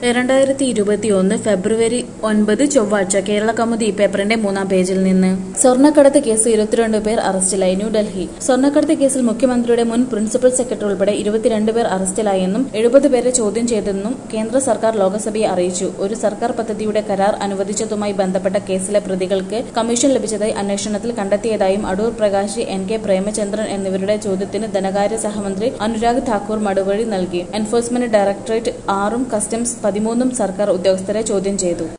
2021 ഫെബ്രുവരി 9 ചൊവ്വാഴ്ച കേരള കൗമുദി പേപ്പറിന്റെ 3-ാം പേജിൽ നിന്ന്. സ്വർണ്ണക്കടത്ത് കേസ് 22 പേർ അറസ്റ്റിലായി. ന്യൂഡൽഹി. സ്വർണ്ണക്കടത്ത് കേസിൽ മുഖ്യമന്ത്രിയുടെ മുൻ പ്രിൻസിപ്പൽ സെക്രട്ടറി ഉൾപ്പെടെ 22 പേർ അറസ്റ്റിലായെന്നും 70 പേരെ ചോദ്യം ചെയ്തെന്നും കേന്ദ്ര സർക്കാർ ലോക്സഭയെ അറിയിച്ചു. ഒരു സർക്കാർ പദ്ധതിയുടെ കരാർ അനുവദിച്ചതുമായി ബന്ധപ്പെട്ട കേസിലെ പ്രതികൾക്ക് കമ്മീഷൻ ലഭിച്ചതായി അന്വേഷണത്തിൽ കണ്ടെത്തിയതായും അടൂർ പ്രകാശ്, NK പ്രേമചന്ദ്രൻ എന്നിവരുടെ ചോദ്യത്തിന് ധനകാര്യ സഹമന്ത്രി അനുരാഗ് ഠാക്കൂർ മറുപടി നൽകി. എൻഫോഴ്സ്മെന്റ് ഡയറക്ടറേറ്റ് 6-ഉം കസ്റ്റംസ് 13-ഉം സർക്കാർ ഉദ്യോഗസ്ഥരെ ചോദ്യം ചെയ്തു.